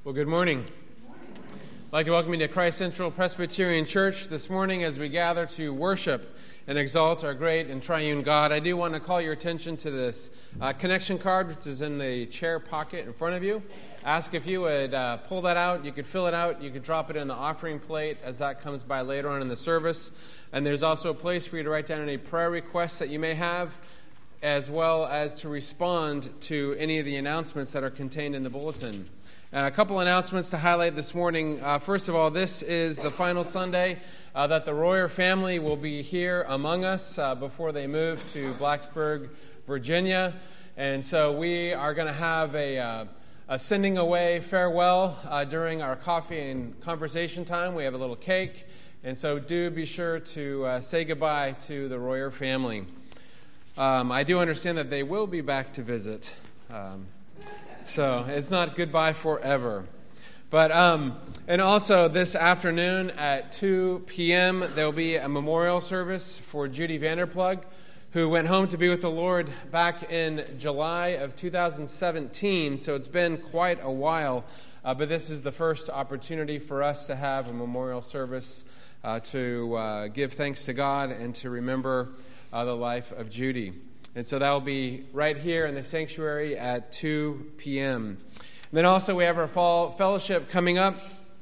Well, good morning. I'd like to welcome you to Christ Central Presbyterian Church this morning as we gather to worship and exalt our great and triune God. I do want to call your attention to this connection card, which is in the chair pocket in front of you. Ask if you would pull that out. You could fill it out. You could drop it in the offering plate as that comes by later on in the service. And there's also a place for you to write down any prayer requests that you may have, as well as to respond to any of the announcements that are contained in the bulletin. A couple announcements to highlight this morning. First of all, this is the final Sunday that the Royer family will be here among us before they move to Blacksburg, Virginia. And so we are going to have a sending away farewell during our coffee and conversation time. We have a little cake. And so do be sure to say goodbye to the Royer family. I do understand that they will be back to visit. So it's not goodbye forever. But, and also this afternoon at 2 p.m., there will be a memorial service for Judy Vanderplug, who went home to be with the Lord back in July of 2017. So it's been quite a while. But this is the first opportunity for us to have a memorial service to give thanks to God and to remember the life of Judy. And so that will be right here in the sanctuary at 2 p.m. And then also we have our fall fellowship coming up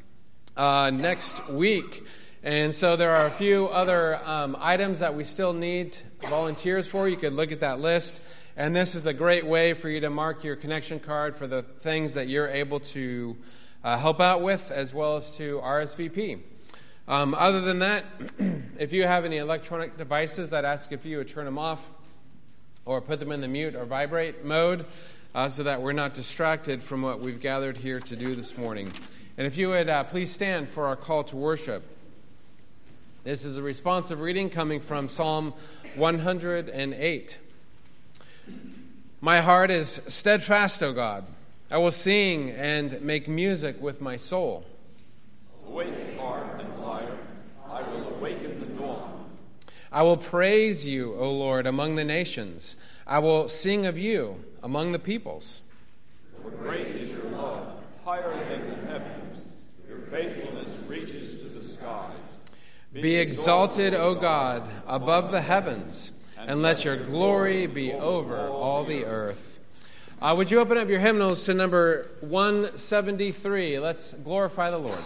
next week. And so there are a few other items that we still need volunteers for. You could look at that list. And this is a great way for you to mark your connection card for the things that you're able to help out with, as well as to RSVP. Other than that, if you have any electronic devices, I'd ask if you would turn them off or put them in the mute or vibrate mode so that we're not distracted from what we've gathered here to do this morning. And if you would please stand for our call to worship. This is a responsive reading coming from Psalm 108. My heart is steadfast, O God. I will sing and make music with my soul. Awake, harp and lyre, I will awaken the dawn. I will praise you, O Lord, among the nations. I will sing of you among the peoples. For great is your love, higher than the heavens. Your faithfulness reaches to the skies. Be exalted, O God, above the heavens, and let your glory be over all the earth. Would you open up your hymnals to number 173? Let's glorify the Lord.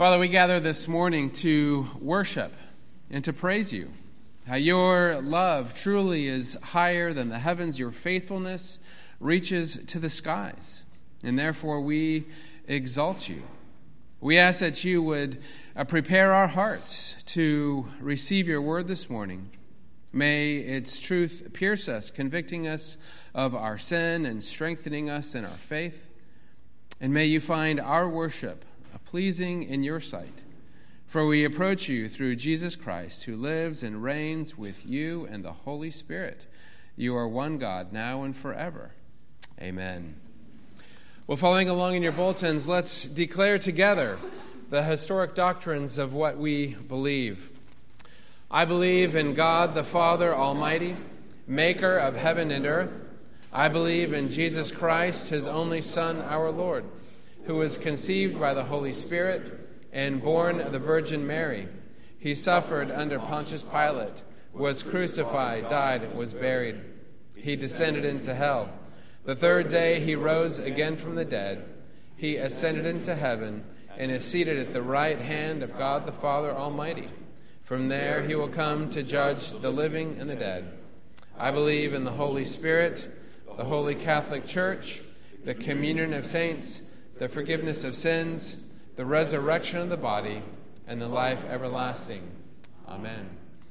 Father, we gather this morning to worship and to praise you. How your love truly is higher than the heavens. Your faithfulness reaches to the skies. And therefore we exalt you. We ask that you would prepare our hearts to receive your word this morning. May its truth pierce us, convicting us of our sin and strengthening us in our faith. And may you find our worship pleasing in your sight. For we approach you through Jesus Christ, who lives and reigns with you and the Holy Spirit. You are one God, now and forever. Amen. Well, following along in your bulletins, let's declare together the historic doctrines of what we believe. I believe in God the Father Almighty, maker of heaven and earth. I believe in Jesus Christ, his only Son, our Lord, who was conceived by the Holy Spirit and born of the Virgin Mary. He suffered under Pontius Pilate, was crucified, died, was buried. He descended into hell. The third day he rose again from the dead. He ascended into heaven and is seated at the right hand of God the Father Almighty. From there he will come to judge the living and the dead. I believe in the Holy Spirit, the Holy Catholic Church, the communion of saints, the forgiveness of sins, the resurrection of the body, and the life everlasting. Amen.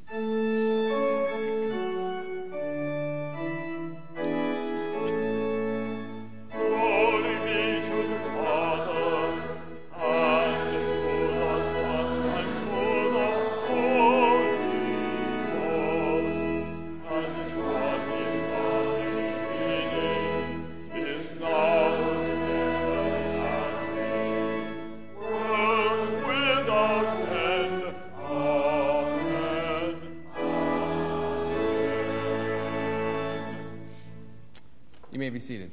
Be seated.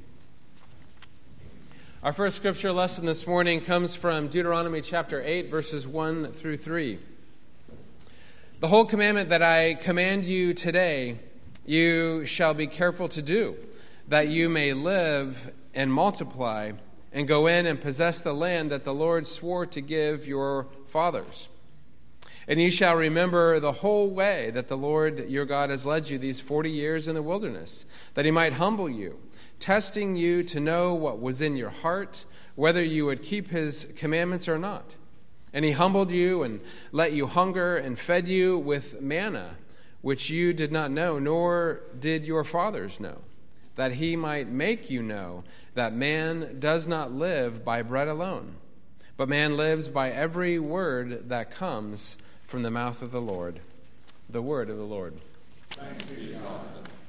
Our first scripture lesson this morning comes from Deuteronomy chapter 8, verses 1 through 3. The whole commandment that I command you today, you shall be careful to do, that you may live and multiply and go in and possess the land that the Lord swore to give your fathers. And you shall remember the whole way that the Lord your God has led you these 40 years in the wilderness, that he might humble you, testing you to know what was in your heart, whether you would keep his commandments or not. And he humbled you and let you hunger and fed you with manna, which you did not know, nor did your fathers know, that he might make you know that man does not live by bread alone, but man lives by every word that comes from the mouth of the Lord. The word of the Lord. Thanks be to God.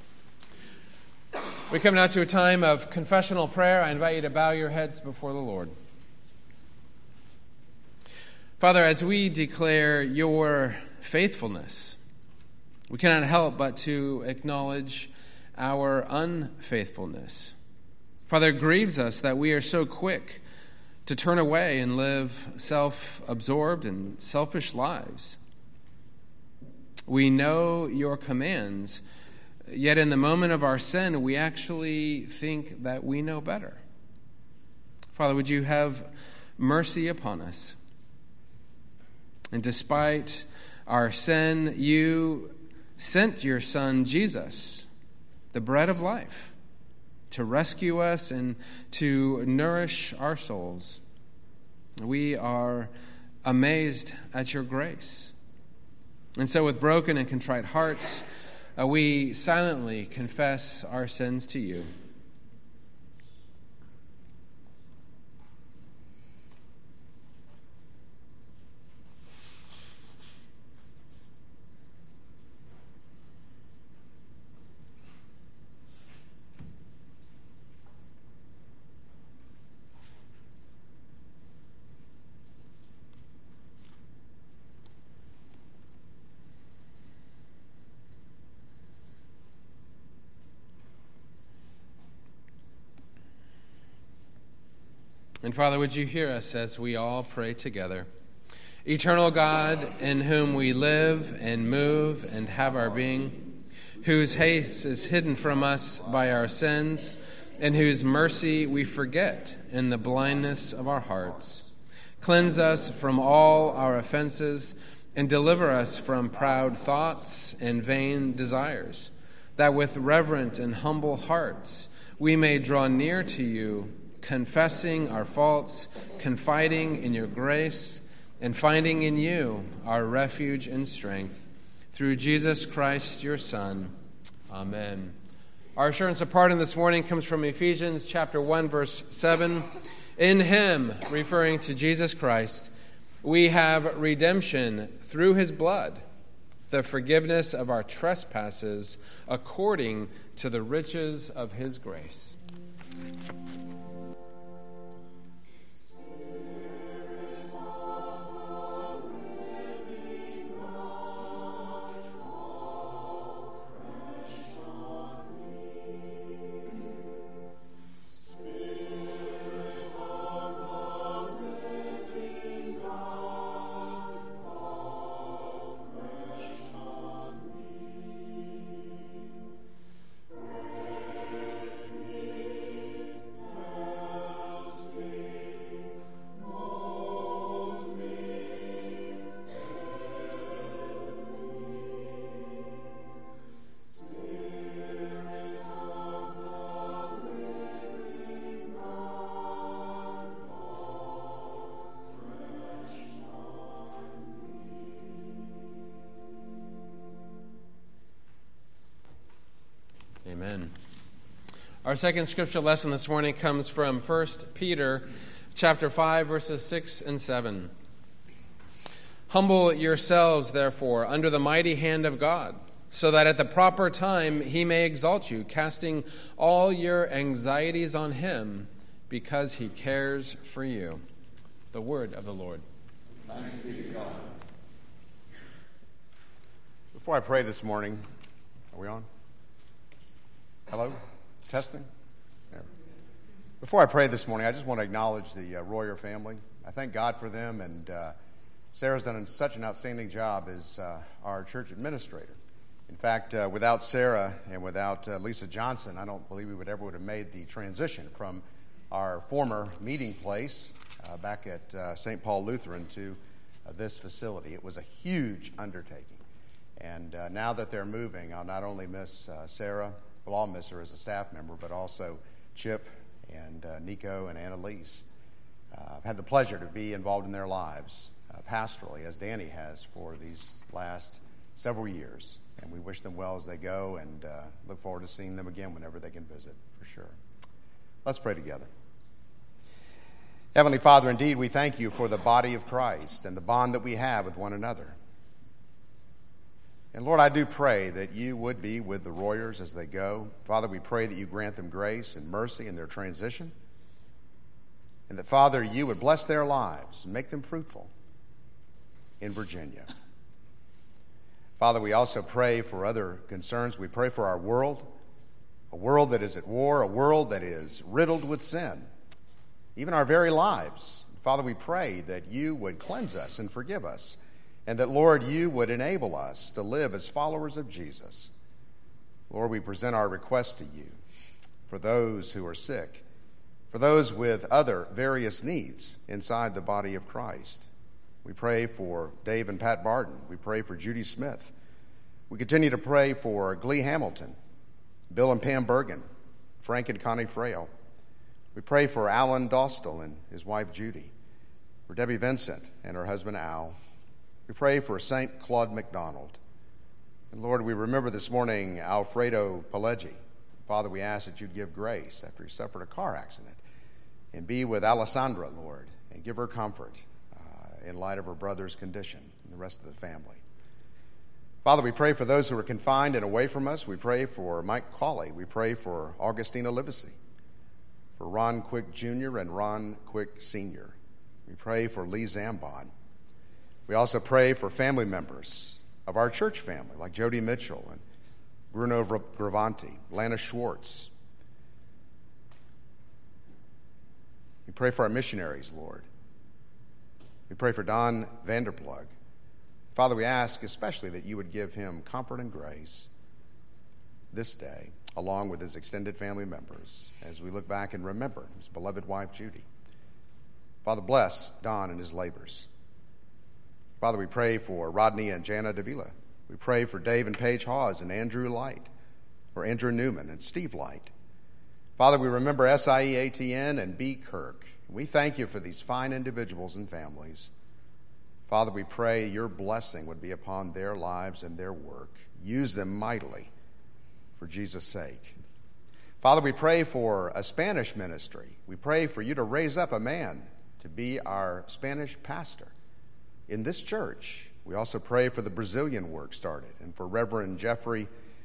We come now to a time of confessional prayer. I invite you to bow your heads before the Lord. Father, as we declare your faithfulness, we cannot help but to acknowledge our unfaithfulness. Father, it grieves us that we are so quick to turn away and live self-absorbed and selfish lives. We know your commands, yet in the moment of our sin, we actually think that we know better. Father, would you have mercy upon us? And despite our sin, you sent your Son, Jesus, the bread of life, to rescue us and to nourish our souls. We are amazed at your grace. And so with broken and contrite hearts, we silently confess our sins to you. And Father, would you hear us as we all pray together? Eternal God, in whom we live and move and have our being, whose haste is hidden from us by our sins, and whose mercy we forget in the blindness of our hearts, Cleanse us from all our offenses, and deliver us from proud thoughts and vain desires, that with reverent and humble hearts we may draw near to you, confessing our faults, confiding in your grace, and finding in you our refuge and strength. Through Jesus Christ, your Son. Amen. Our assurance of pardon this morning comes from Ephesians chapter 1, verse 7. In him, referring to Jesus Christ, we have redemption through his blood, the forgiveness of our trespasses according to the riches of his grace. Amen. Our second scripture lesson this morning comes from 1 Peter chapter 5, verses 6 and 7. Humble yourselves, therefore, under the mighty hand of God, so that at the proper time he may exalt you, casting all your anxieties on him, because he cares for you. The word of the Lord. Thanks be to God. Before I pray this morning, are we on? Hello? Testing? There. Before I pray this morning, I just want to acknowledge the Royer family. I thank God for them, and Sarah's done such an outstanding job as our church administrator. In fact, without Sarah and without Lisa Johnson, I don't believe we would have made the transition from our former meeting place back at St. Paul Lutheran to this facility. It was a huge undertaking. And now that they're moving, I'll not only miss Sarah, we'll all miss her as a staff member, but also Chip and Nico and Annalise. I've had the pleasure to be involved in their lives pastorally, as Danny has for these last several years. And we wish them well as they go, and look forward to seeing them again whenever they can visit, for sure. Let's pray together. Heavenly Father, indeed, we thank you for the body of Christ and the bond that we have with one another. And Lord, I do pray that you would be with the Royers as they go. Father, we pray that you grant them grace and mercy in their transition. And that, Father, you would bless their lives and make them fruitful in Virginia. Father, we also pray for other concerns. We pray for our world, a world that is at war, a world that is riddled with sin, even our very lives. Father, we pray that you would cleanse us and forgive us, and that, Lord, you would enable us to live as followers of Jesus. Lord, we present our request to you for those who are sick, for those with other various needs inside the body of Christ. We pray for Dave and Pat Barden. We pray for Judy Smith. We continue to pray for Glee Hamilton, Bill and Pam Bergen, Frank and Connie Frail. We pray for Alan Dostal and his wife Judy, for Debbie Vincent and her husband Al. We pray for St. Claude McDonald. And Lord, we remember this morning Alfredo Pileggi. Father, we ask that you'd give grace after he suffered a car accident, and be with Alessandra, Lord, and give her comfort in light of her brother's condition and the rest of the family. Father, we pray for those who are confined and away from us. We pray for Mike Cawley. We pray for Augustina Livesey, for Ron Quick Jr. and Ron Quick Sr. We pray for Lee Zambon. We also pray for family members of our church family, like Jody Mitchell and Bruno Gravanti, Lana Schwartz. We pray for our missionaries, Lord. We pray for Don Vanderplug. Father, we ask especially that you would give him comfort and grace this day, along with his extended family members, as we look back and remember his beloved wife, Judy. Father, bless Don and his labors. Father, we pray for Rodney and Jana Davila. We pray for Dave and Paige Hawes and Andrew Light, or Andrew Newman and Steve Light. Father, we remember SIE ATN and B. Kirk. We thank you for these fine individuals and families. Father, we pray your blessing would be upon their lives and their work. Use them mightily for Jesus' sake. Father, we pray for a Spanish ministry. We pray for you to raise up a man to be our Spanish pastor in this church. We also pray for the Brazilian work started and for Reverend Joffrey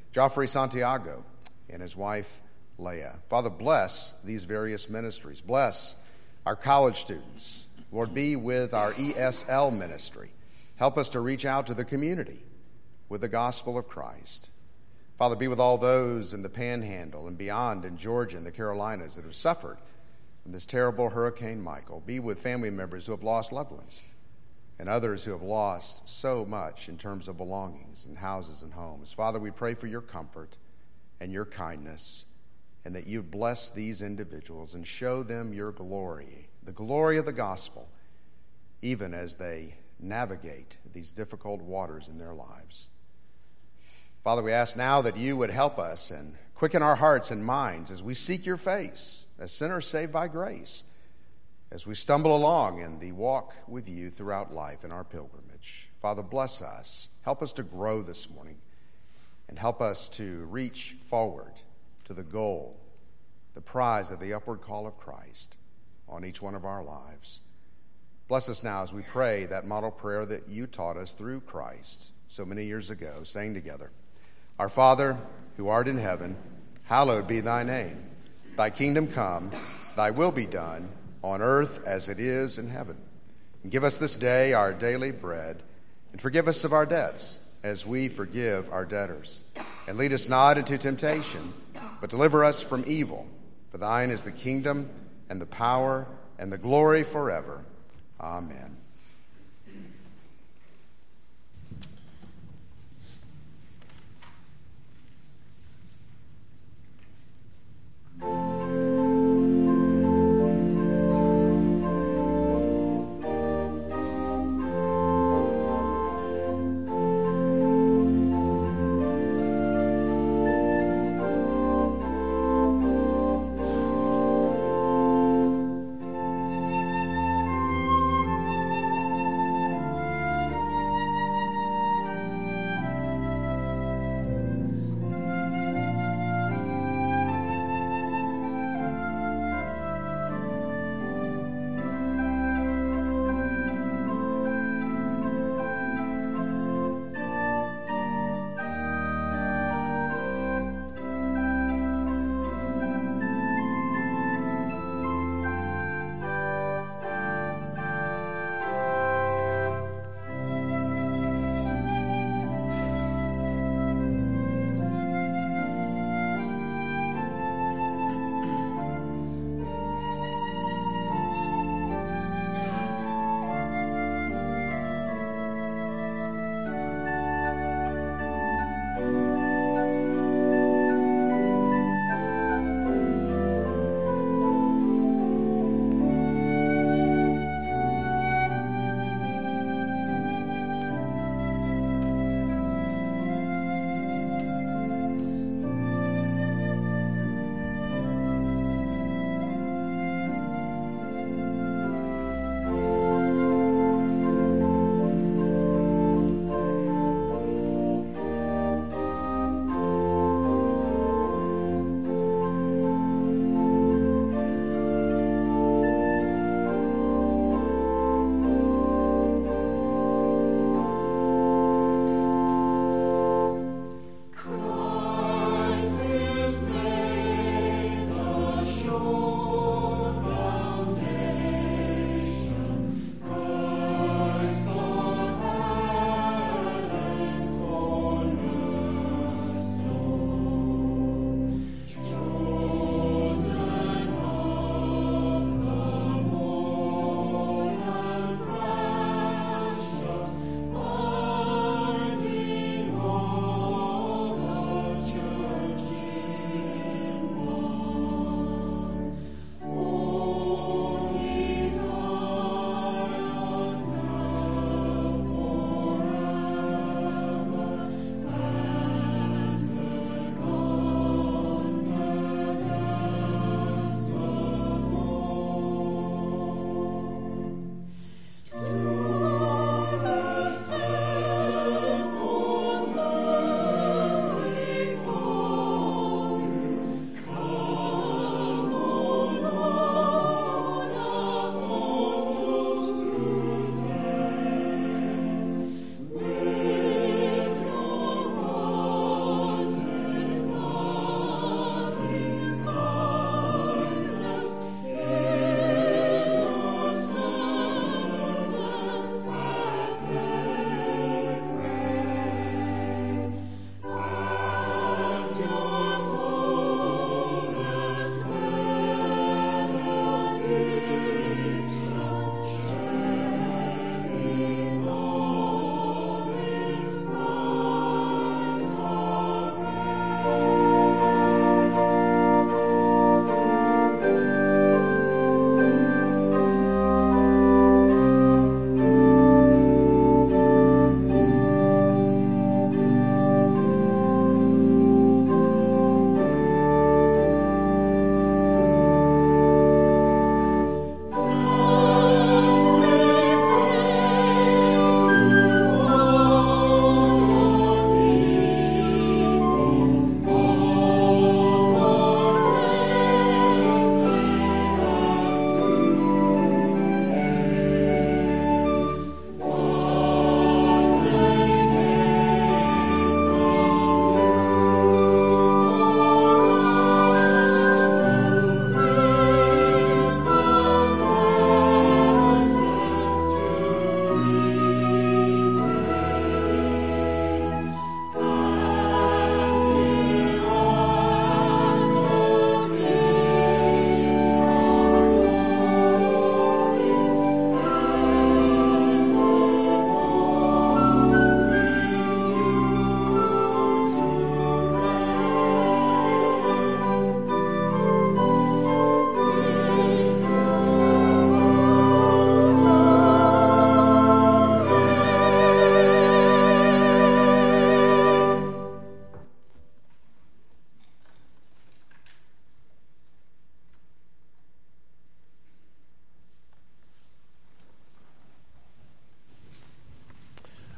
Santiago and his wife, Leah. Father, bless these various ministries. Bless our college students. Lord, be with our ESL ministry. Help us to reach out to the community with the gospel of Christ. Father, be with all those in the Panhandle and beyond in Georgia and the Carolinas that have suffered from this terrible Hurricane Michael. Be with family members who have lost loved ones and others who have lost so much in terms of belongings and houses and homes. Father, we pray for your comfort and your kindness, and that you bless these individuals and show them your glory, the glory of the gospel, even as they navigate these difficult waters in their lives. Father, we ask now that you would help us and quicken our hearts and minds as we seek your face, as sinners saved by grace, as we stumble along in the walk with you throughout life in our pilgrimage. Father, bless us. Help us to grow this morning and help us to reach forward to the goal, the prize of the upward call of Christ on each one of our lives. Bless us now as we pray that model prayer that you taught us through Christ so many years ago, saying together, Our Father, who art in heaven, hallowed be thy name. Thy kingdom come, thy will be done, on earth as it is in heaven. And give us this day our daily bread, and forgive us of our debts, as we forgive our debtors. And lead us not into temptation, but deliver us from evil. For thine is the kingdom, and the power, and the glory forever. Amen.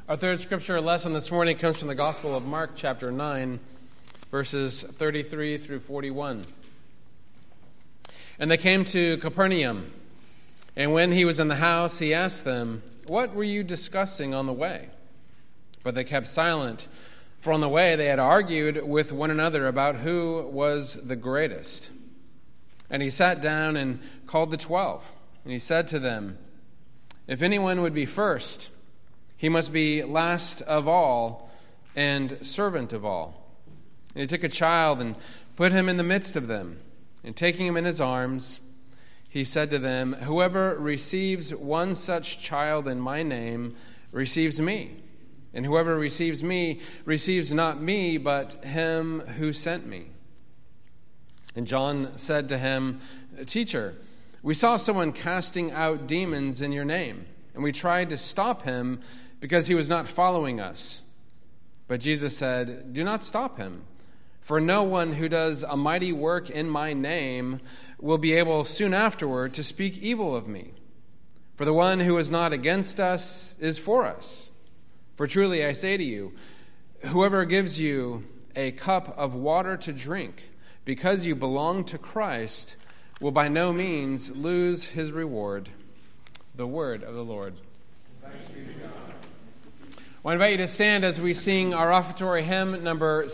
Our third scripture lesson this morning comes from the Gospel of Mark, chapter 9, verses 33 through 41. And they came to Capernaum, and when he was in the house, he asked them, "What were you discussing on the way?" But they kept silent, for on the way they had argued with one another about who was the greatest. And he sat down and called the 12, and he said to them, "If anyone would be first, he must be last of all and servant of all." And he took a child and put him in the midst of them. And taking him in his arms, he said to them, "Whoever receives one such child in my name receives me. And whoever receives me receives not me, but him who sent me." And John said to him, "Teacher, we saw someone casting out demons in your name, and we tried to stop him because he was not following us." But Jesus said, "Do not stop him, for no one who does a mighty work in my name will be able soon afterward to speak evil of me. For the one who is not against us is for us. For truly I say to you, whoever gives you a cup of water to drink because you belong to Christ will by no means lose his reward." The word of the Lord. Thanks be to God. I invite you to stand as we sing our offertory hymn number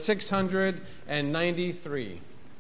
693.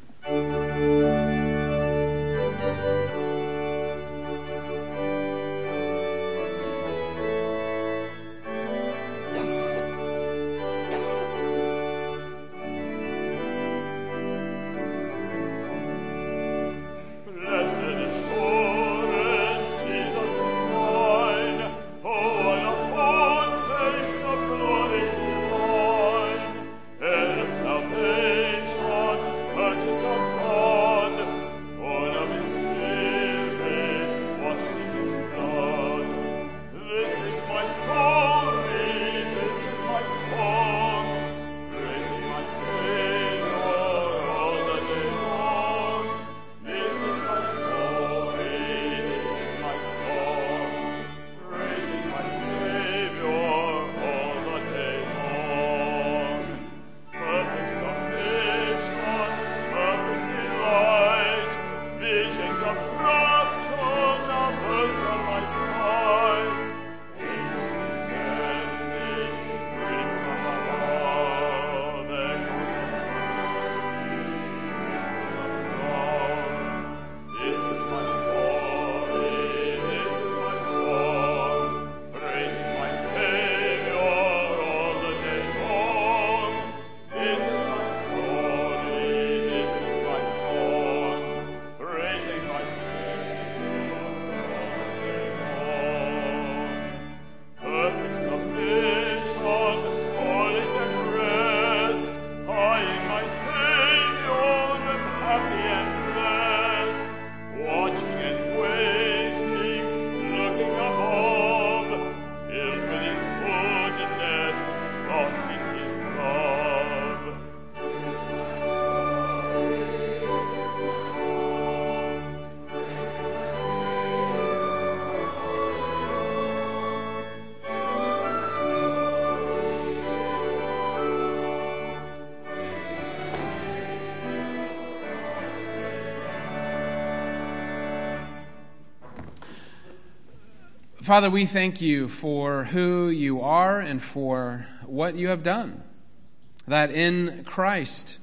Father, we thank you for who you are and for what you have done, that in Christ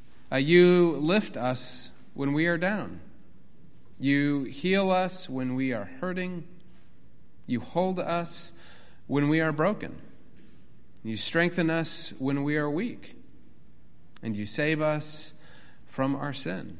you lift us when we are down. You heal us when we are hurting. You hold us when we are broken. You strengthen us when we are weak. And you save us from our sin.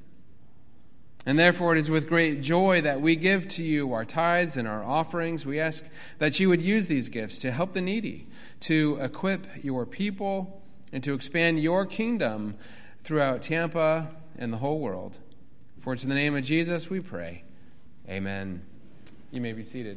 And therefore it is with great joy that we give to you our tithes and our offerings. We ask that you would use these gifts to help the needy, to equip your people, and to expand your kingdom throughout Tampa and the whole world. For it's in the name of Jesus we pray. Amen. You may be seated.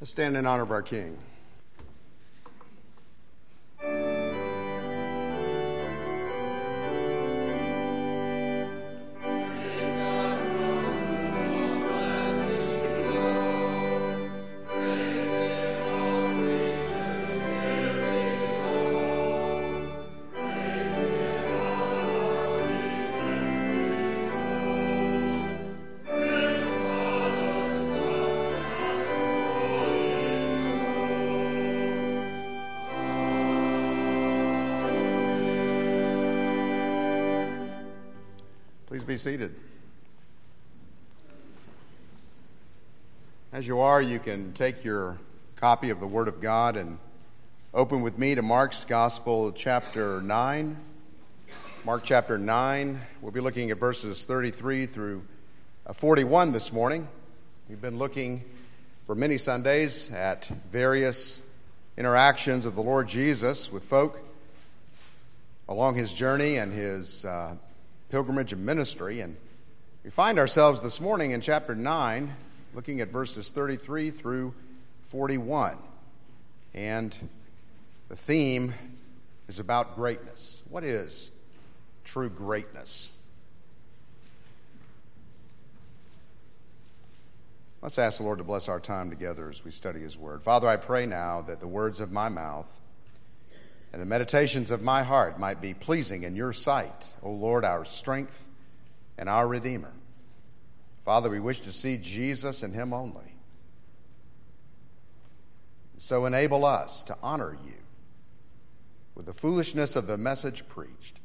Let's stand in honor of our King. Please be seated. As you are, you can take your copy of the Word of God and open with me to Mark's Gospel, chapter 9. Mark chapter 9. We'll be looking at verses 33 through 41 this morning. We've been looking for many Sundays at various interactions of the Lord Jesus with folk along his journey and his pilgrimage and ministry, and we find ourselves this morning in chapter 9 looking at verses 33 through 41, and the theme is about greatness. What is true greatness? Let's ask the Lord to bless our time together as we study his word. Father, I pray now that the words of my mouth and the meditations of my heart might be pleasing in your sight, O Lord, our strength and our Redeemer. Father, we wish to see Jesus and him only. So enable us to honor you with the foolishness of the message preached,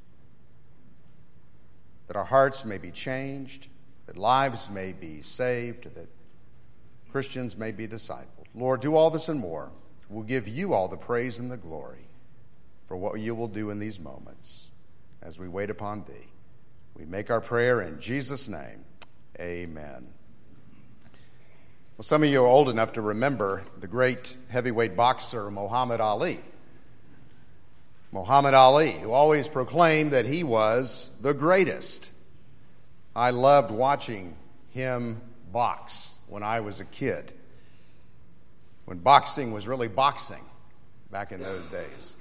that our hearts may be changed, that lives may be saved, that Christians may be discipled. Lord, do all this and more. We'll give you all the praise and the glory for what you will do in these moments as we wait upon thee. We make our prayer in Jesus' name. Amen. Well, some of you are old enough to remember the great heavyweight boxer Muhammad Ali. Muhammad Ali, who always proclaimed that he was the greatest. I loved watching him box when I was a kid, when boxing was really boxing back in those days.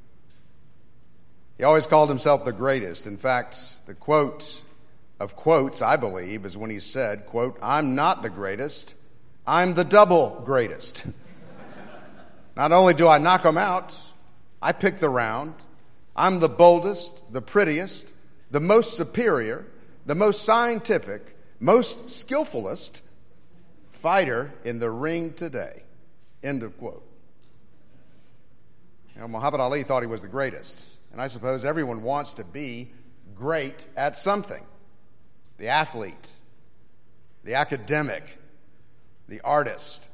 He always called himself the greatest. In fact, the quote of quotes, I believe, is when he said, quote, "I'm not the greatest, I'm the double greatest." Not only do I knock them out, I pick the round. I'm the boldest, the prettiest, the most superior, the most scientific, most skillfulest fighter in the ring today. End of quote. You know, Muhammad Ali thought he was the greatest. And I suppose everyone wants to be great at something. The athlete, the academic, the artist.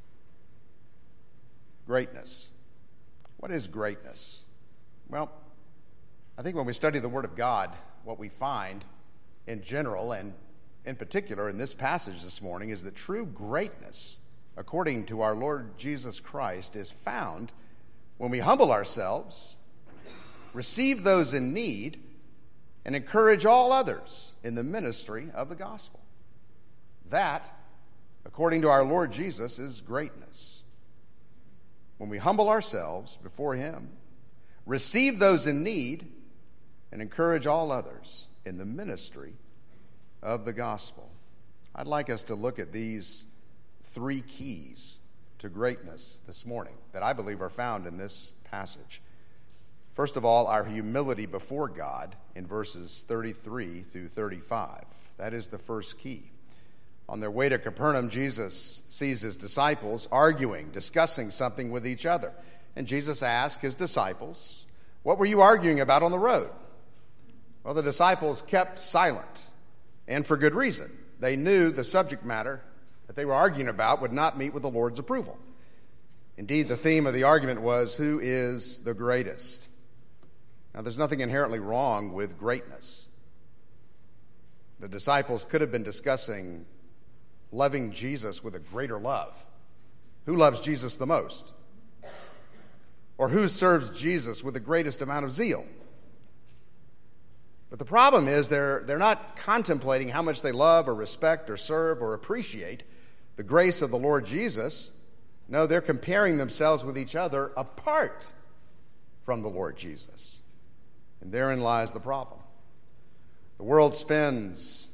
Greatness. What is greatness? Well, I think when we study the Word of God, what we find in general and in particular in this passage this morning is that true greatness, according to our Lord Jesus Christ, is found when we humble ourselves, receive those in need, and encourage all others in the ministry of the gospel. That, according to our Lord Jesus, is greatness. When we humble ourselves before him, receive those in need, and encourage all others in the ministry of the gospel. I'd like us to look at these three keys to greatness this morning that I believe are found in this passage. First of all, our humility before God in verses 33 through 35. That is the first key. On their way to Capernaum, Jesus sees his disciples arguing, discussing something with each other. And Jesus asked his disciples, "What were you arguing about on the road?" Well, the disciples kept silent, and for good reason. They knew the subject matter that they were arguing about would not meet with the Lord's approval. Indeed, the theme of the argument was, who is the greatest? Now, there's nothing inherently wrong with greatness. The disciples could have been discussing loving Jesus with a greater love. Who loves Jesus the most? Or who serves Jesus with the greatest amount of zeal? But the problem is they're not contemplating how much they love or respect or serve or appreciate the grace of the Lord Jesus. No, they're comparing themselves with each other apart from the Lord Jesus. And therein lies the problem. The world spends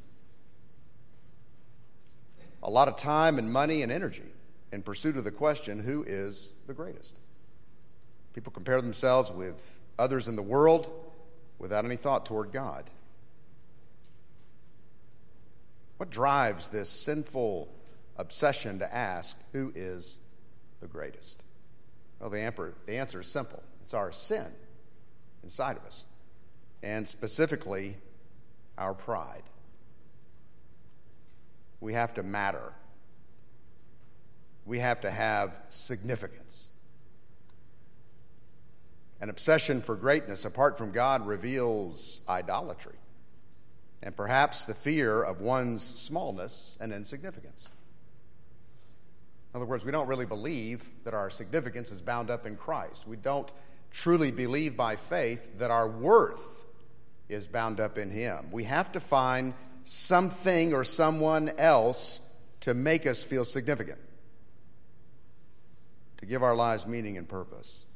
a lot of time and money and energy in pursuit of the question, who is the greatest? People compare themselves with others in the world without any thought toward God. What drives this sinful obsession to ask, who is the greatest? Well, the answer is simple. It's our sin inside of us, and specifically our pride. We have to matter. We have to have significance. An obsession for greatness apart from God reveals idolatry and perhaps the fear of one's smallness and insignificance. In other words, we don't really believe that our significance is bound up in Christ. We don't truly believe by faith that our worth is bound up in Him. We have to find something or someone else to make us feel significant, to give our lives meaning and purpose.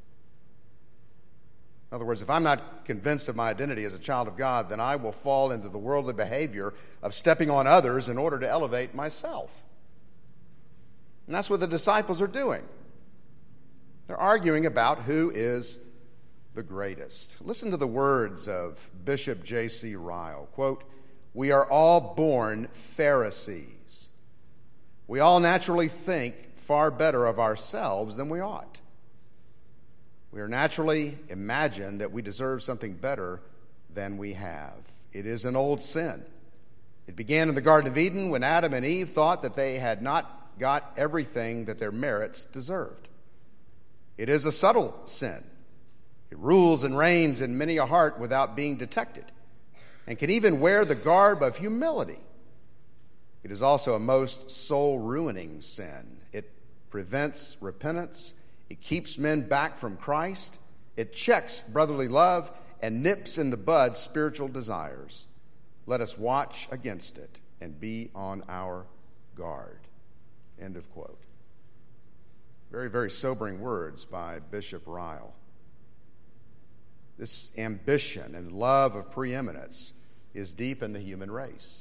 In other words, if I'm not convinced of my identity as a child of God, then I will fall into the worldly behavior of stepping on others in order to elevate myself. And that's what the disciples are doing. They're arguing about who is the greatest. Listen to the words of Bishop J.C. Ryle. Quote, "We are all born Pharisees. We all naturally think far better of ourselves than we ought. We are naturally imagined that we deserve something better than we have. It is an old sin. It began in the Garden of Eden when Adam and Eve thought that they had not got everything that their merits deserved. It is a subtle sin. It rules and reigns in many a heart without being detected, and can even wear the garb of humility. It is also a most soul-ruining sin. It prevents repentance. It keeps men back from Christ. It checks brotherly love and nips in the bud spiritual desires. Let us watch against it and be on our guard." End of quote. Very, very sobering words by Bishop Ryle. This ambition and love of preeminence is deep in the human race,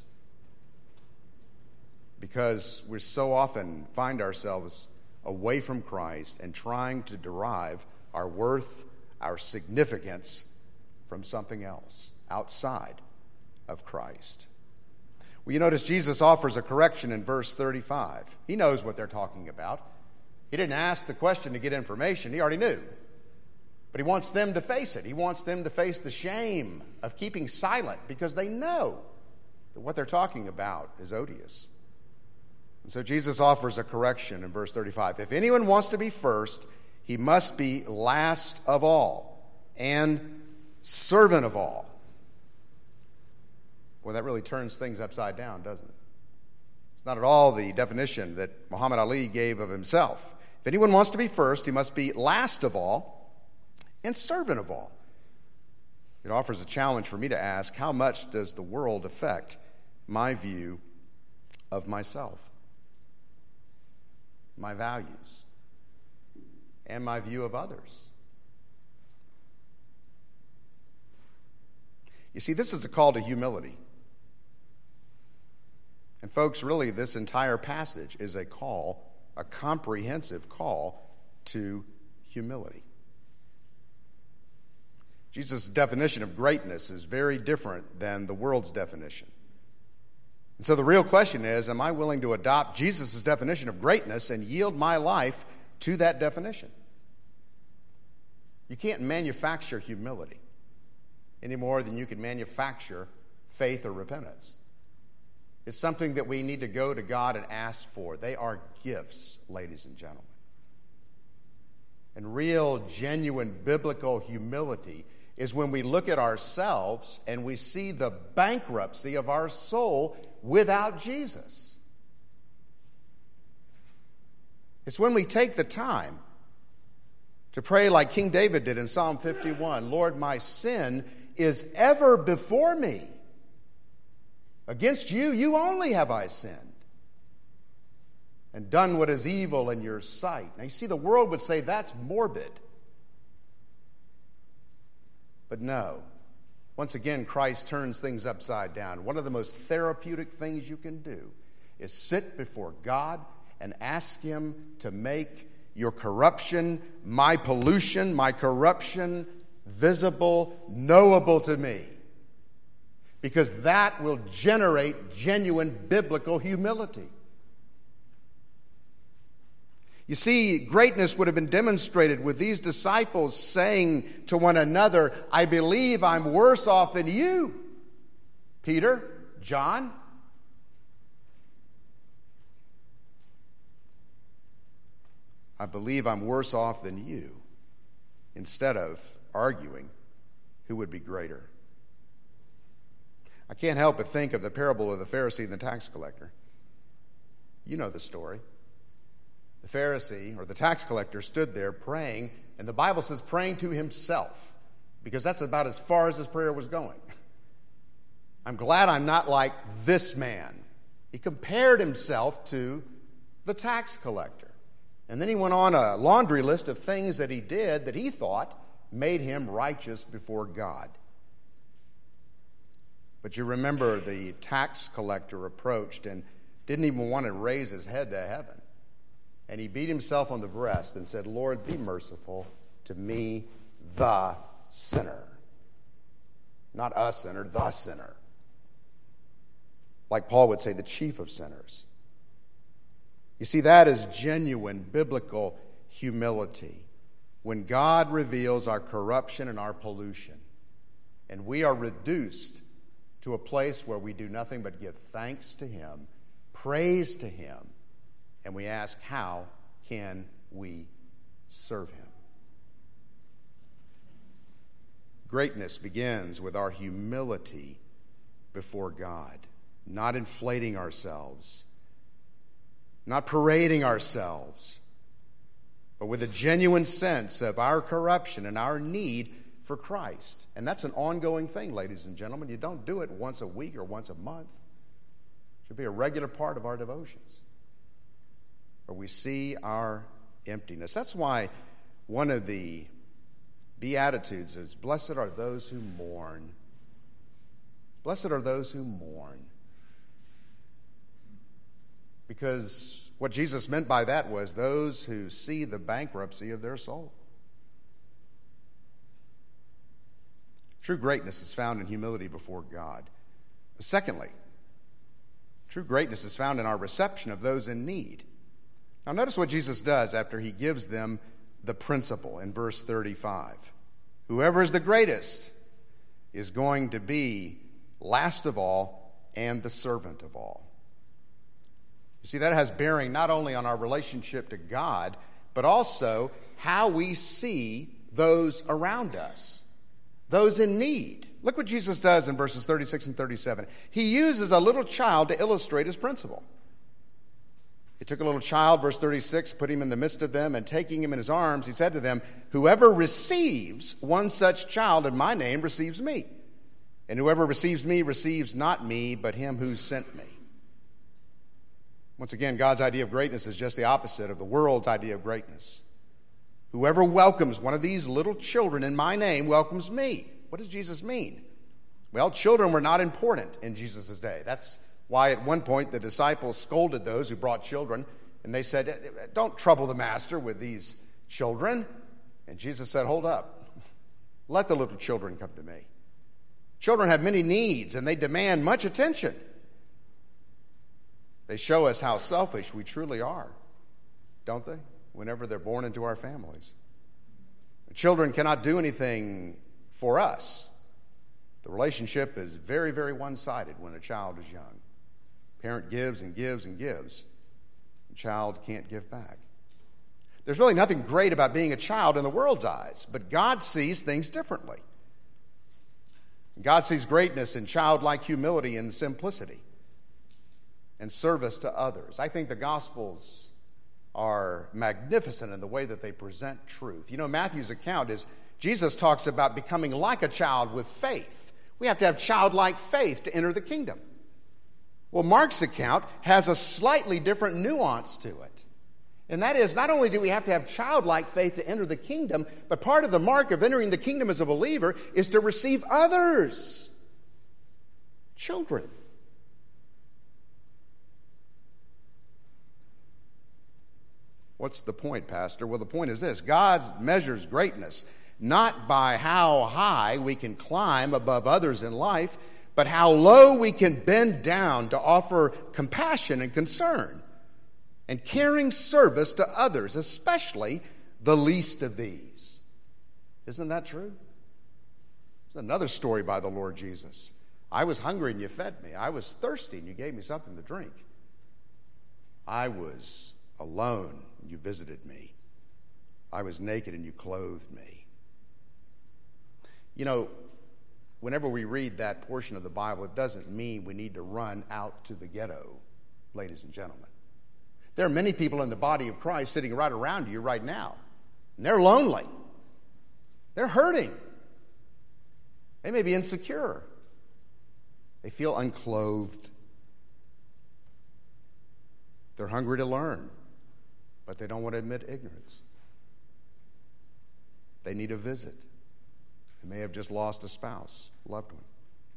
because we so often find ourselves away from Christ and trying to derive our worth, our significance from something else outside of Christ. Well, you notice Jesus offers a correction in verse 35. He knows what they're talking about. He didn't ask the question to get information. He already knew. But he wants them to face it. He wants them to face the shame of keeping silent, because they know that what they're talking about is odious. And so Jesus offers a correction in verse 35. If anyone wants to be first, he must be last of all and servant of all. Well, that really turns things upside down, doesn't it? It's not at all the definition that Muhammad Ali gave of himself. If anyone wants to be first, he must be last of all and servant of all. It offers a challenge for me to ask, how much does the world affect my view of myself, my values, and my view of others? You see, this is a call to humility. And folks, really, this entire passage is a call, a comprehensive call to humility. Jesus' definition of greatness is very different than the world's definition. And so the real question is, am I willing to adopt Jesus' definition of greatness and yield my life to that definition? You can't manufacture humility any more than you can manufacture faith or repentance. It's something that we need to go to God and ask for. They are gifts, ladies and gentlemen. And real, genuine, biblical humility is when we look at ourselves and we see the bankruptcy of our soul without Jesus. It's when we take the time to pray like King David did in Psalm 51, Lord, my sin is ever before me. Against you, you only have I sinned and and done what is evil in your sight. Now, you see, the world would say that's morbid. But no. Once again, Christ turns things upside down. One of the most therapeutic things you can do is sit before God and ask Him to make your corruption, my pollution, my corruption, visible, knowable to me. Because that will generate genuine biblical humility. You see, greatness would have been demonstrated with these disciples saying to one another, I believe I'm worse off than you, Peter, John. I believe I'm worse off than you, instead of arguing who would be greater. I can't help but think of the parable of the Pharisee and the tax collector. You know the story. The Pharisee, or the tax collector, stood there praying, and the Bible says praying to himself, because that's about as far as his prayer was going. I'm glad I'm not like this man. He compared himself to the tax collector. And then he went on a laundry list of things that he did that he thought made him righteous before God. But you remember the tax collector approached and didn't even want to raise his head to heaven. And he beat himself on the breast and said, Lord, be merciful to me, the sinner. Not a sinner, the sinner. Like Paul would say, the chief of sinners. You see, that is genuine biblical humility. When God reveals our corruption and our pollution, and we are reduced to a place where we do nothing but give thanks to Him, praise to Him, and we ask, how can we serve Him? Greatness begins with our humility before God, not inflating ourselves, not parading ourselves, but with a genuine sense of our corruption and our need for Christ. And that's an ongoing thing, ladies and gentlemen. You don't do it once a week or once a month. It should be a regular part of our devotions, where we see our emptiness. That's why one of the Beatitudes is, blessed are those who mourn. Blessed are those who mourn. Because what Jesus meant by that was those who see the bankruptcy of their soul. True greatness is found in humility before God. Secondly, true greatness is found in our reception of those in need. Now notice what Jesus does after He gives them the principle in verse 35. Whoever is the greatest is going to be last of all and the servant of all. You see, that has bearing not only on our relationship to God, but also how we see those around us, those in need. Look what Jesus does in verses 36 and 37. He uses a little child to illustrate His principle. He took a little child, verse 36, put him in the midst of them, and taking him in His arms, He said to them, whoever receives one such child in my name receives me. And whoever receives me receives not me, but Him who sent me. Once again, God's idea of greatness is just the opposite of the world's idea of greatness. Whoever welcomes one of these little children in my name welcomes me. What does Jesus mean? Well, children were not important in Jesus' day. That's why at one point the disciples scolded those who brought children, and they said, don't trouble the master with these children. And Jesus said, hold up. Let the little children come to me. Children have many needs, and they demand much attention. They show us how selfish we truly are, don't they? Whenever they're born into our families. Children cannot do anything for us. The relationship is very, very one-sided when a child is young. Parent gives and gives and gives. The child can't give back. There's really nothing great about being a child in the world's eyes, but God sees things differently. God sees greatness in childlike humility and simplicity and service to others. I think the Gospels are magnificent in the way that they present truth. You know, Matthew's account is Jesus talks about becoming like a child with faith. We have to have childlike faith to enter the kingdom. Well, Mark's account has a slightly different nuance to it. And that is, not only do we have to have childlike faith to enter the kingdom, but part of the mark of entering the kingdom as a believer is to receive others. Children. What's the point, Pastor? Well, the point is this. God measures greatness not by how high we can climb above others in life, but how low we can bend down to offer compassion and concern and caring service to others, especially the least of these. Isn't that true? There's another story by the Lord Jesus. I was hungry and you fed me. I was thirsty and you gave me something to drink. I was alone and you visited me. I was naked and you clothed me. You know, whenever we read that portion of the Bible, it doesn't mean we need to run out to the ghetto, ladies and gentlemen. There are many people in the body of Christ sitting right around you right now, and they're lonely. They're hurting. They may be insecure. They feel unclothed. They're hungry to learn, but they don't want to admit ignorance. They need a visit. They may have just lost a spouse, a loved one.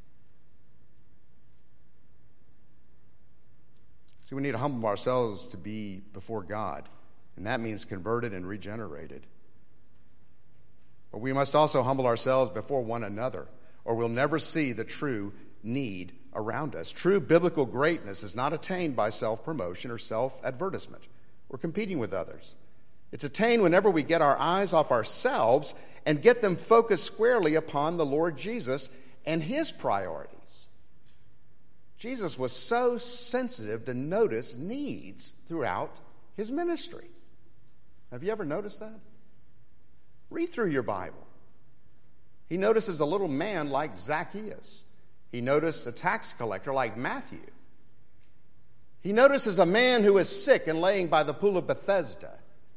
See, we need to humble ourselves to be before God, and that means converted and regenerated. But we must also humble ourselves before one another, or we'll never see the true need around us. True biblical greatness is not attained by self-promotion or self-advertisement or competing with others. It's attained whenever we get our eyes off ourselves and get them focused squarely upon the Lord Jesus and his priorities. Jesus was so sensitive to notice needs throughout his ministry. Have you ever noticed that? Read through your Bible. He notices a little man like Zacchaeus. He noticed a tax collector like Matthew. He notices a man who is sick and laying by the pool of Bethesda.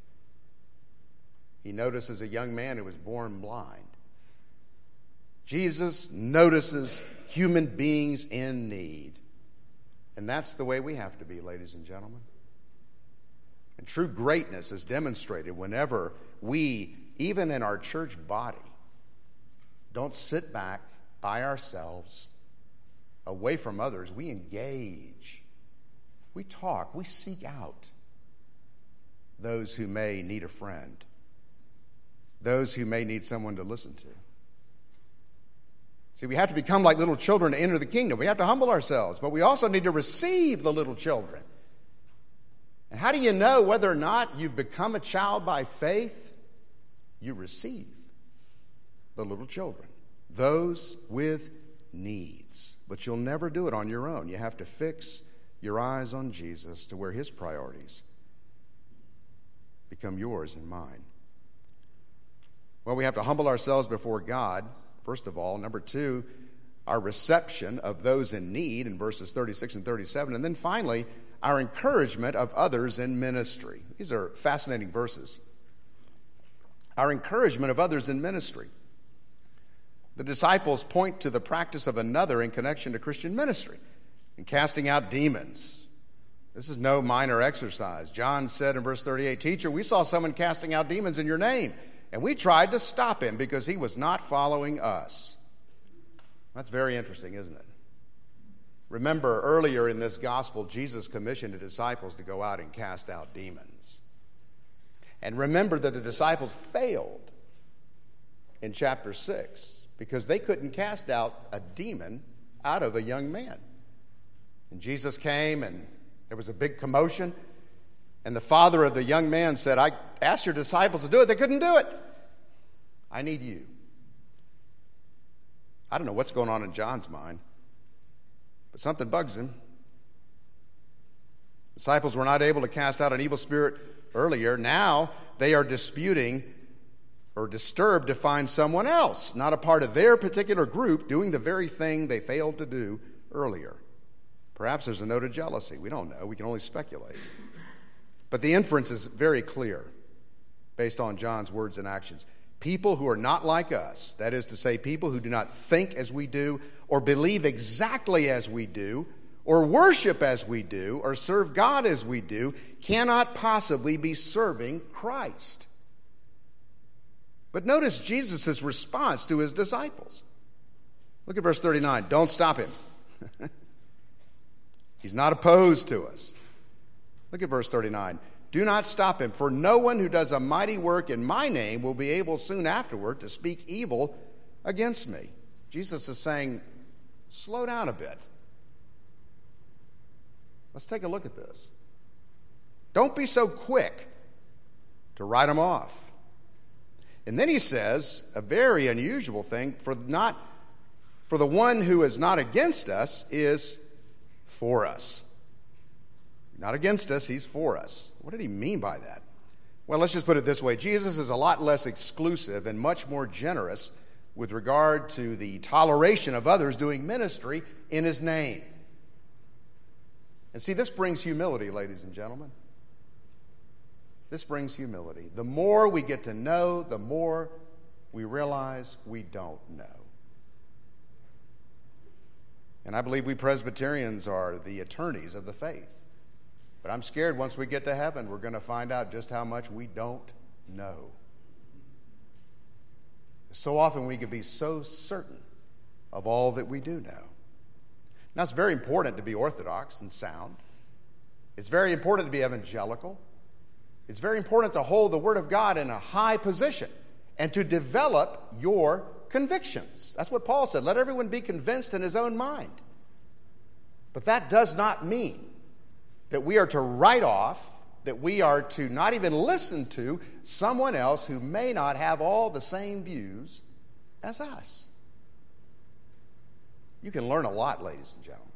He notices a young man who was born blind. Jesus notices human beings in need. And that's the way we have to be, ladies and gentlemen. And true greatness is demonstrated whenever we, even in our church body, don't sit back by ourselves, away from others. We engage. We talk. We seek out those who may need a friend, those who may need someone to listen to. See, we have to become like little children to enter the kingdom. We have to humble ourselves, but we also need to receive the little children. And how do you know whether or not you've become a child by faith? You receive the little children, those with needs. But you'll never do it on your own. You have to fix your eyes on Jesus to where his priorities become yours and mine. Well, we have to humble ourselves before God, first of all. Number two, our reception of those in need in verses 36 and 37. And then finally, our encouragement of others in ministry. These are fascinating verses. Our encouragement of others in ministry. The disciples point to the practice of another in connection to Christian ministry and casting out demons. This is no minor exercise. John said in verse 38, "Teacher, we saw someone casting out demons in your name, and we tried to stop him because he was not following us." That's very interesting, isn't it? Remember, earlier in this gospel, Jesus commissioned the disciples to go out and cast out demons. And remember that the disciples failed in chapter 6 because they couldn't cast out a demon out of a young man. And Jesus came, and there was a big commotion. And the father of the young man said, "I asked your disciples to do it. They couldn't do it. I need you." I don't know what's going on in John's mind, but something bugs him. Disciples were not able to cast out an evil spirit earlier. Now they are disputing or disturbed to find someone else, not a part of their particular group, doing the very thing they failed to do earlier. Perhaps there's a note of jealousy. We don't know. We can only speculate. But the inference is very clear based on John's words and actions. People who are not like us, that is to say, people who do not think as we do or believe exactly as we do, or worship as we do, or serve God as we do, cannot possibly be serving Christ. But notice Jesus' response to his disciples. Look at verse 39. Don't stop him. He's not opposed to us. Look at verse 39. Do not stop him, for no one who does a mighty work in my name will be able soon afterward to speak evil against me. Jesus is saying, slow down a bit. Let's take a look at this. Don't be so quick to write him off. And then he says a very unusual thing, for the one who is not against us is for us. Not against us, he's for us. What did he mean by that? Well, let's just put it this way. Jesus is a lot less exclusive and much more generous with regard to the toleration of others doing ministry in his name. And see, this brings humility, ladies and gentlemen. This brings humility. The more we get to know, the more we realize we don't know. And I believe we Presbyterians are the attorneys of the faith. But I'm scared once we get to heaven, we're going to find out just how much we don't know. So often we can be so certain of all that we do know. Now, it's very important to be orthodox and sound. It's very important to be evangelical. It's very important to hold the Word of God in a high position and to develop your convictions. That's what Paul said. Let everyone be convinced in his own mind. But that does not mean that we are to write off, that we are to not even listen to someone else who may not have all the same views as us. You can learn a lot, ladies and gentlemen.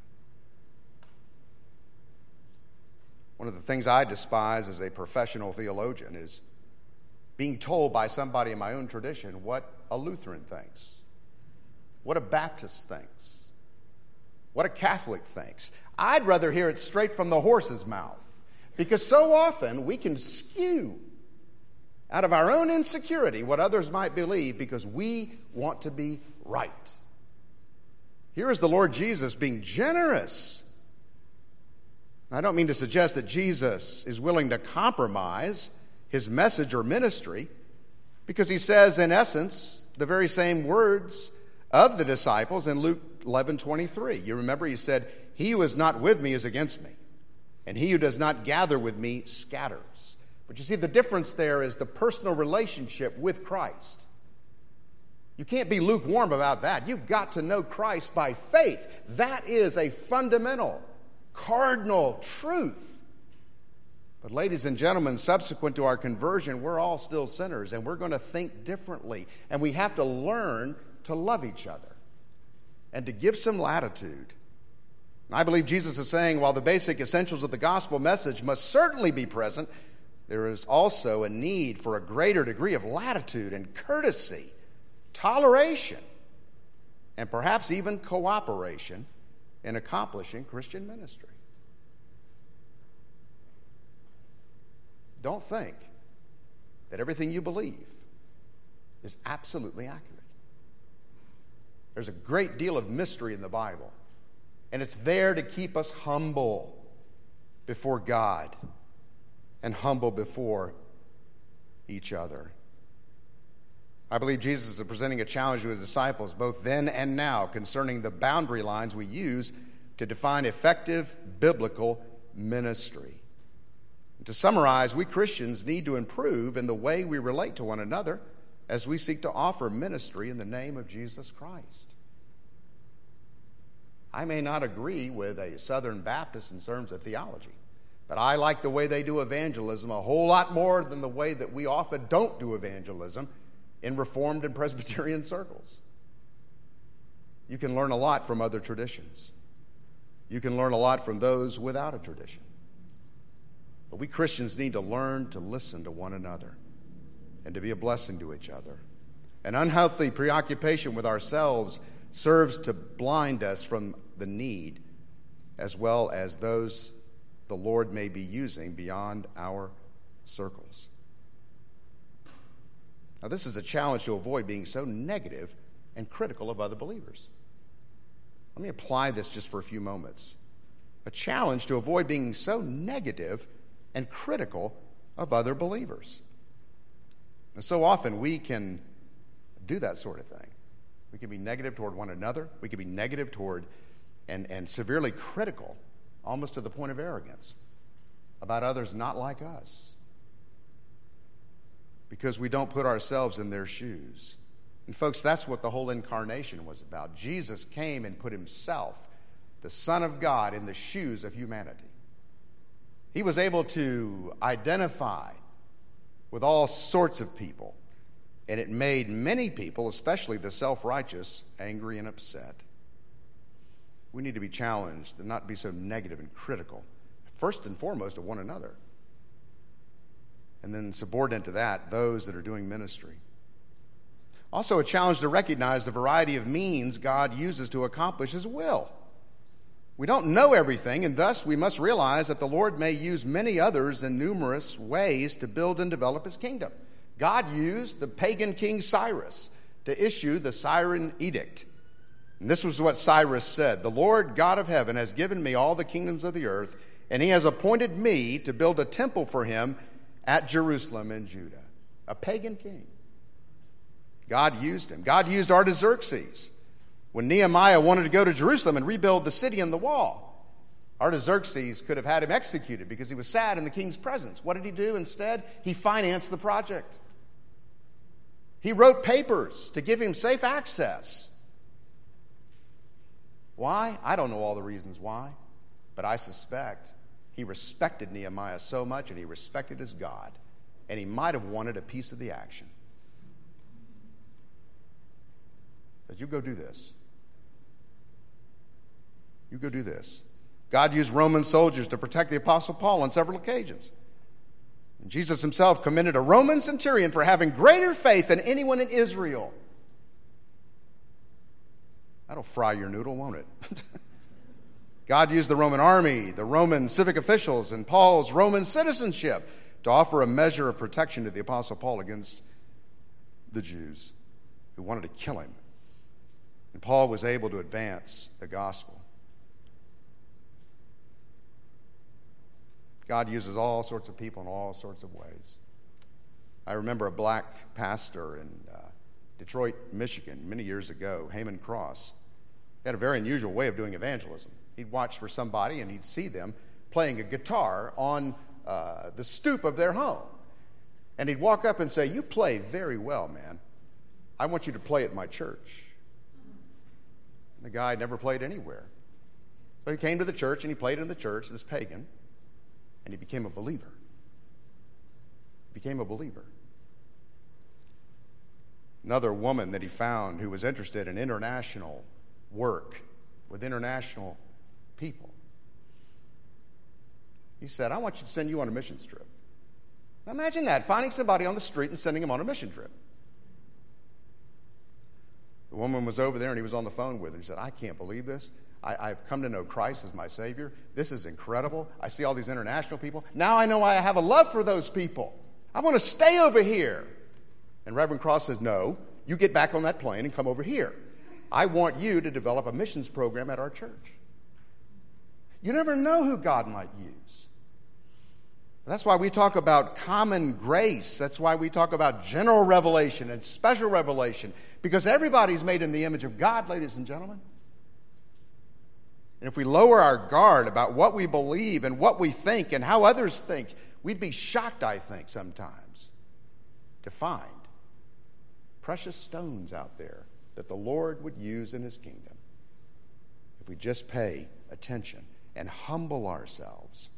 One of the things I despise as a professional theologian is being told by somebody in my own tradition what a Lutheran thinks, what a Baptist thinks, what a Catholic thinks. I'd rather hear it straight from the horse's mouth, because so often we can skew out of our own insecurity what others might believe because we want to be right. Here is the Lord Jesus being generous. I don't mean to suggest that Jesus is willing to compromise his message or ministry, because he says, in essence, the very same words of the disciples in Luke 11:23. You remember he said, he who is not with me is against me, and he who does not gather with me scatters. But you see, the difference there is the personal relationship with Christ. You can't be lukewarm about that. You've got to know Christ by faith. That is a fundamental, cardinal truth. But ladies and gentlemen, subsequent to our conversion, we're all still sinners, and we're going to think differently. And we have to learn to love each other and to give some latitude. And I believe Jesus is saying, while the basic essentials of the gospel message must certainly be present, there is also a need for a greater degree of latitude and courtesy, toleration, and perhaps even cooperation in accomplishing Christian ministry. Don't think that everything you believe is absolutely accurate. There's a great deal of mystery in the Bible, and it's there to keep us humble before God and humble before each other. I believe Jesus is presenting a challenge to his disciples, both then and now, concerning the boundary lines we use to define effective biblical ministry. To summarize, we Christians need to improve in the way we relate to one another as we seek to offer ministry in the name of Jesus Christ. I may not agree with a Southern Baptist in terms of theology, but I like the way they do evangelism a whole lot more than the way that we often don't do evangelism in Reformed and Presbyterian circles. You can learn a lot from other traditions. You can learn a lot from those without a tradition. But we Christians need to learn to listen to one another and to be a blessing to each other. An unhealthy preoccupation with ourselves serves to blind us from the need, as well as those the Lord may be using beyond our circles. Now, this is a challenge to avoid being so negative and critical of other believers. Let me apply this just for a few moments. a challenge to avoid being so negative and critical of other believers. And so often we can do that sort of thing. We can be negative toward one another. We can be negative toward and severely critical, almost to the point of arrogance, about others not like us, because we don't put ourselves in their shoes. And folks, that's what the whole incarnation was about. Jesus came and put himself, the Son of God, in the shoes of humanity. He was able to identify with all sorts of people, and it made many people, especially the self-righteous, angry and upset. We need to be challenged to not be so negative and critical, first and foremost of one another, and then subordinate to that, those that are doing ministry. Also a challenge to recognize the variety of means God uses to accomplish his will. We don't know everything, and thus we must realize that the Lord may use many others in numerous ways to build and develop his kingdom. God used the pagan king Cyrus to issue the Cyrene Edict. And this was what Cyrus said: "The Lord God of heaven has given me all the kingdoms of the earth, and he has appointed me to build a temple for him at Jerusalem in Judah." A pagan king. God used him. God used Artaxerxes. When Nehemiah wanted to go to Jerusalem and rebuild the city and the wall, Artaxerxes could have had him executed because he was sad in the king's presence. What did he do instead? He financed the project. He wrote papers to give him safe access. Why? I don't know all the reasons why, but I suspect he respected Nehemiah so much, and he respected his God, and he might have wanted a piece of the action. But you go do this. You go do this. God used Roman soldiers to protect the Apostle Paul on several occasions. And Jesus himself commended a Roman centurion for having greater faith than anyone in Israel. That'll fry your noodle, won't it? God used the Roman army, the Roman civic officials, and Paul's Roman citizenship to offer a measure of protection to the Apostle Paul against the Jews who wanted to kill him. And Paul was able to advance the gospel. God uses all sorts of people in all sorts of ways. I remember a black pastor in Detroit, Michigan, many years ago, Haman Cross. He had a very unusual way of doing evangelism. He'd watch for somebody and he'd see them playing a guitar on the stoop of their home. And he'd walk up and say, "You play very well, man. I want you to play at my church." And the guy never played anywhere. So he came to the church and he played in the church, this pagan, and he became a believer. Became a believer. Another woman that he found who was interested in international work with international people. He said, "I want you to send you on a missions trip." Now imagine that, finding somebody on the street and sending him on a mission trip. The woman was over there and he was on the phone with her. He said, "I can't believe this. I've come to know Christ as my Savior. This is incredible. I see all these international people. Now I know I have a love for those people. I want to stay over here." And Reverend Cross says, "No, you get back on that plane and come over here. I want you to develop a missions program at our church." You never know who God might use. That's why we talk about common grace. That's why we talk about general revelation and special revelation, because everybody's made in the image of God, ladies and gentlemen. And if we lower our guard about what we believe and what we think and how others think, we'd be shocked, I think, sometimes to find precious stones out there that the Lord would use in his kingdom if we just pay attention and humble ourselves.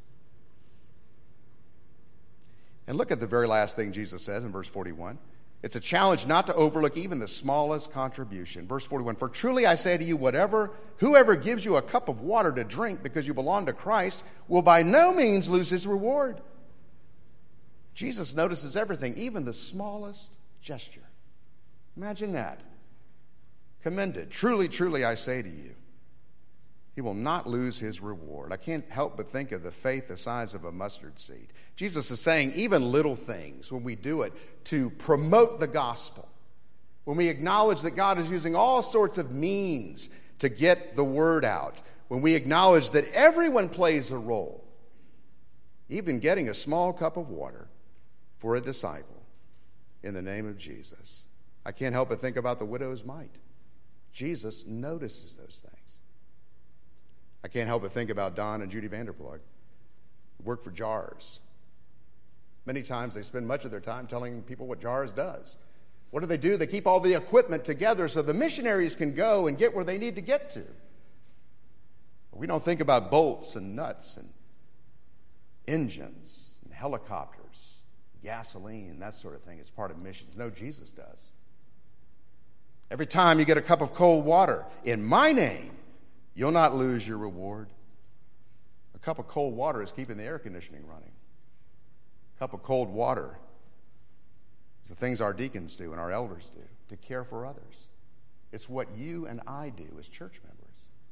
And look at the very last thing Jesus says in verse 41. It's a challenge not to overlook even the smallest contribution. Verse 41, "For truly I say to you, whoever gives you a cup of water to drink because you belong to Christ will by no means lose his reward." Jesus notices everything, even the smallest gesture. Imagine that. Commended. "Truly, truly I say to you, he will not lose his reward." I can't help but think of the faith the size of a mustard seed. Jesus is saying even little things, when we do it to promote the gospel, when we acknowledge that God is using all sorts of means to get the word out, when we acknowledge that everyone plays a role, even getting a small cup of water for a disciple in the name of Jesus. I can't help but think about the widow's mite. Jesus notices those things. I can't help but think about Don and Judy Vanderplug, who work for JARS. Many times they spend much of their time telling people what JARS does. What do? They keep all the equipment together so the missionaries can go and get where they need to get to. We don't think about bolts and nuts and engines and helicopters, gasoline, that sort of thing as part of missions. No, Jesus does. Every time you get a cup of cold water in my name, you'll not lose your reward. A cup of cold water is keeping the air conditioning running. A cup of cold water is the things our deacons do and our elders do to care for others. It's what you and I do as church members.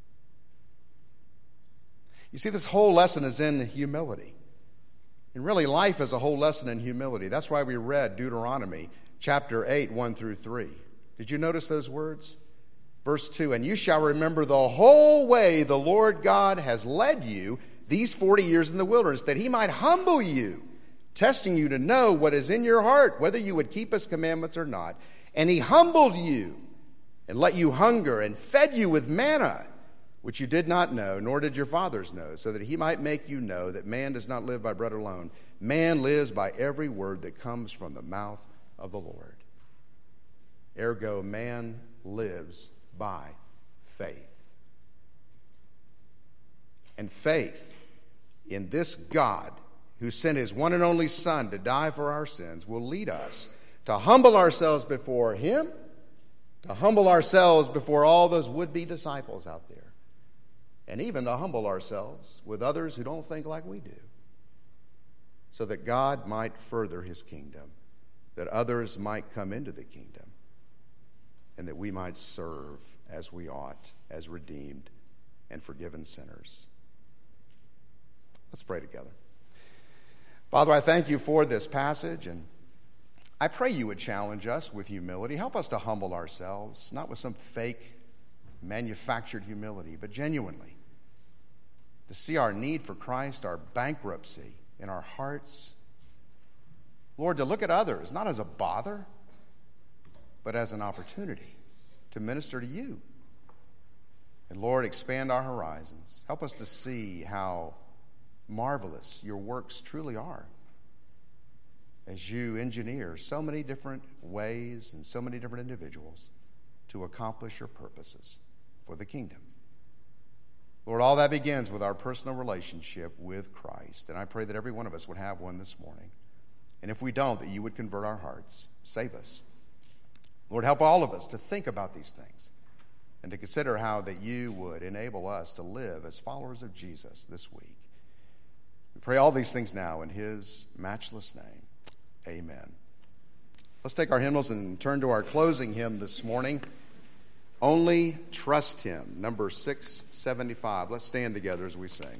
You see, this whole lesson is in humility. And really, life is a whole lesson in humility. That's why we read Deuteronomy chapter 8, 1 through 3. Did you notice those words? Verse 2, and you shall remember the whole way the Lord God has led you these 40 years in the wilderness, that he might humble you, testing you to know what is in your heart, whether you would keep his commandments or not. And he humbled you and let you hunger and fed you with manna, which you did not know, nor did your fathers know, so that he might make you know that man does not live by bread alone. Man lives by every word that comes from the mouth of the Lord. Ergo, man lives by faith. And faith in this God who sent his one and only Son to die for our sins will lead us to humble ourselves before him, to humble ourselves before all those would-be disciples out there, and even to humble ourselves with others who don't think like we do, so that God might further his kingdom, that others might come into the kingdom, and that we might serve as we ought, as redeemed and forgiven sinners. Let's pray together. Father, I thank you for this passage, and I pray you would challenge us with humility. Help us to humble ourselves, not with some fake, manufactured humility, but genuinely to see our need for Christ, our bankruptcy in our hearts. Lord, to look at others, not as a bother, but as an opportunity to minister to you. And Lord, expand our horizons. Help us to see how marvelous your works truly are as you engineer so many different ways and so many different individuals to accomplish your purposes for the kingdom. Lord, all that begins with our personal relationship with Christ. And I pray that every one of us would have one this morning. And if we don't, that you would convert our hearts. Save us. Lord, help all of us to think about these things and to consider how that you would enable us to live as followers of Jesus this week. We pray all these things now in his matchless name. Amen. Let's take our hymnals and turn to our closing hymn this morning. Only Trust Him, number 675. Let's stand together as we sing.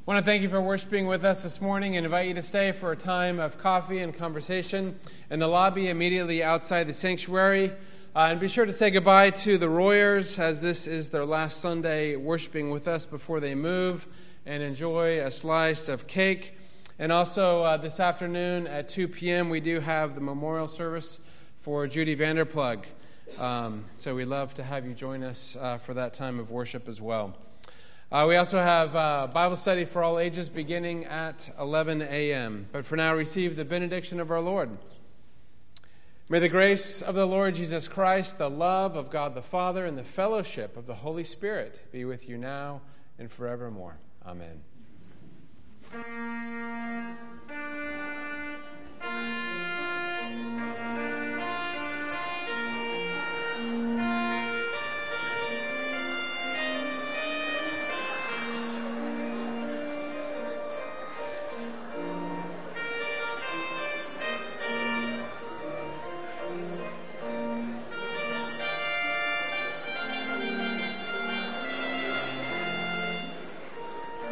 I want to thank you for worshiping with us this morning and invite you to stay for a time of coffee and conversation in the lobby immediately outside the sanctuary. And be sure to say goodbye to the Royers, as this is their last Sunday worshiping with us before they move, and enjoy a slice of cake. And also this afternoon at 2 p.m. we do have the memorial service for Judy Vanderplug. So we'd love to have you join us for that time of worship as well. We also have Bible study for all ages beginning at 11 a.m. But for now, receive the benediction of our Lord. May the grace of the Lord Jesus Christ, the love of God the Father, and the fellowship of the Holy Spirit be with you now and forevermore. Amen.